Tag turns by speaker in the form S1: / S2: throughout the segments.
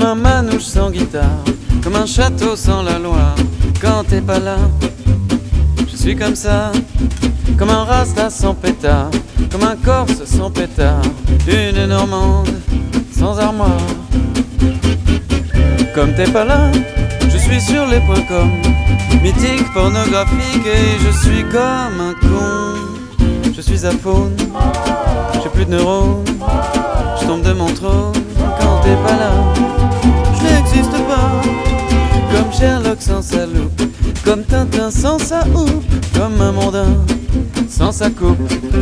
S1: comme un manouche sans guitare, comme un château sans la Loire. Quand t'es pas là, je suis comme ça, comme un rasta sans pétard, comme un corse sans pétard, une normande sans armoire. Comme t'es pas là, je suis sur les points com, mythique, pornographique, et je suis comme un con. Je suis aphone, j'ai plus de neurones, je tombe de mon trône. Quand t'es pas là, je n'existe pas, comme Sherlock sans sa loupe, comme Tintin sans sa houppe, comme un mondain sans sa coupe.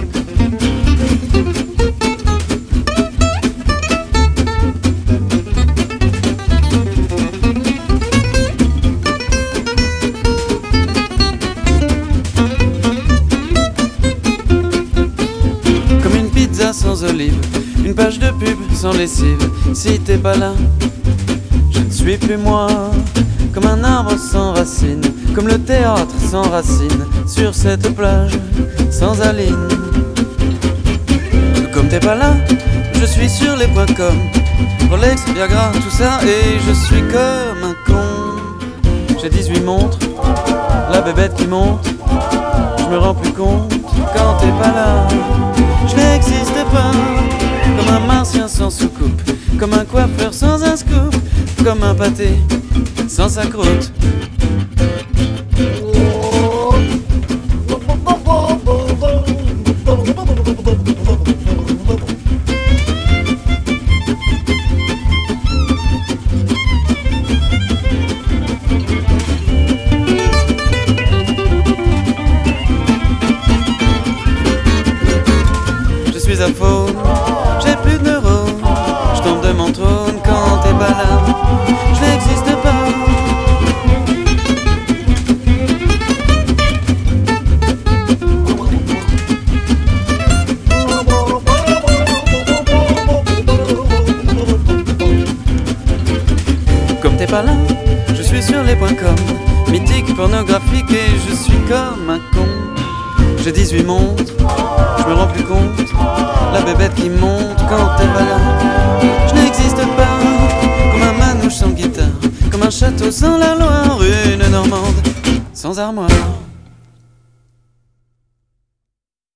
S1: Comme une pizza sans olive, une page de pub sans lessive. Si t'es pas là, je ne suis plus moi. Comme un arbre sans racines, comme le théâtre sans racines, sur cette plage sans Aline. Comme t'es pas là, je suis sur les points com, Rolex, Viagra, tout ça, et je suis comme un con. J'ai 18 montres, la bébête qui monte, je me rends plus compte. Quand t'es pas là, je n'existe pas, comme un martien sans soucoupe, comme un coiffeur sans un scoop, comme un pâté sans sa croûte. Je suis aphone, j'ai plus de neurones, je tombe de mon trône. Quand t'es pas là, je n'existe pas. Comme t'es pas là, je suis sur les points com, mythique, pornographique, et je suis comme un con. J'ai 18 montres, je me rends plus compte, la bébête qui monte. Quand t'es pas là, je n'existe pas, comme un manouche sans guitare, comme un château sans la Loire, une normande sans armoire.